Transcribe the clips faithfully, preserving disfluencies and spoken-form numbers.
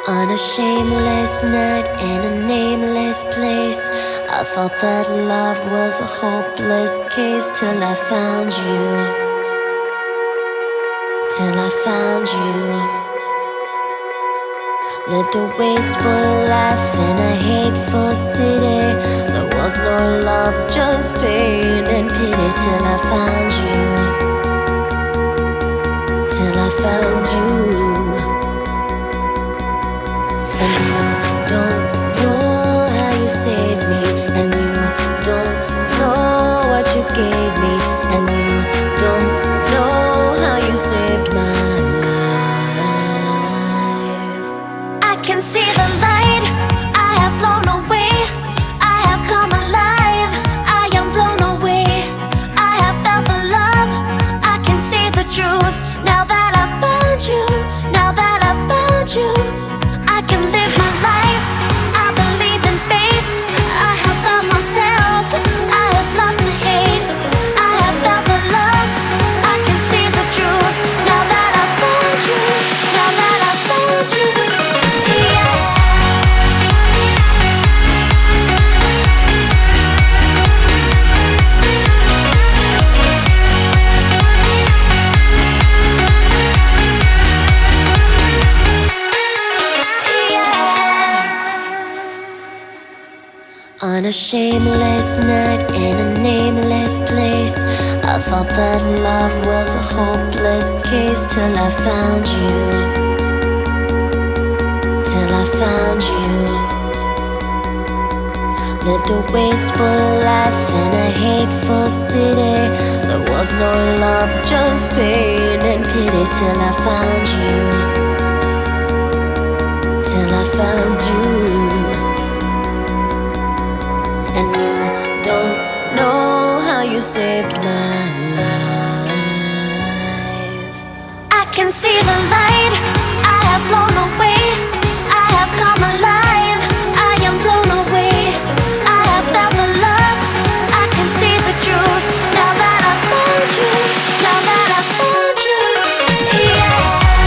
On a shameless night in a nameless place, I thought that love was a hopeless case till I found you. Till I found you. Lived a wasteful life in a hateful city. There was no love, just pain and pity till I found you. Till I found you. And you don't know how you saved me, and you don't know what you gave me, and you don't know how you saved my life. I can see the light, I have flown away, I have come alive, I am blown away, I have felt the love, I can see the truth. Now that I found you, now that I found you, I can live my life, I believe in faith, I have found myself, I have lost the hate, I have felt the love, I can see the truth. Now that I found you, now that I found you, yeah. On a shameless night in a nameless place, I thought that love was a hopeless case till I found you. Till I found you. Lived a wasteful life in a hateful city. There was no love, just pain and pity till I found you. Till I found you. And you don't know how you saved my life. I can see the light, I have flown away, I have come alive, I am blown away, I have felt the love, I can see the truth. Now that I found you, now that I found you, yeah.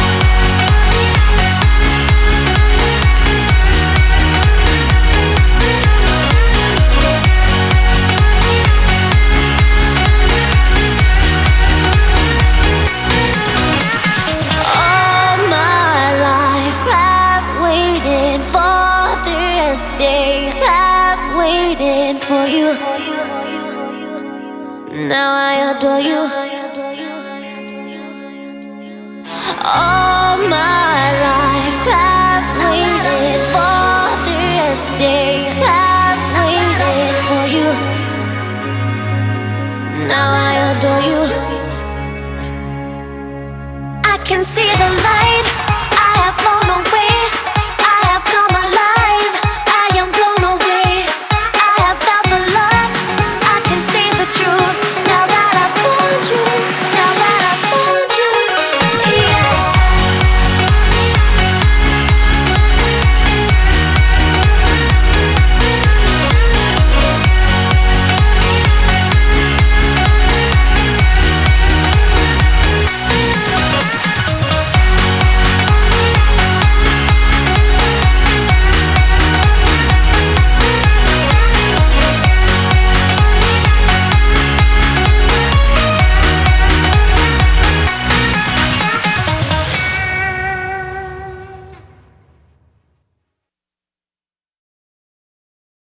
Day, I've waited for you. Now I adore you. All my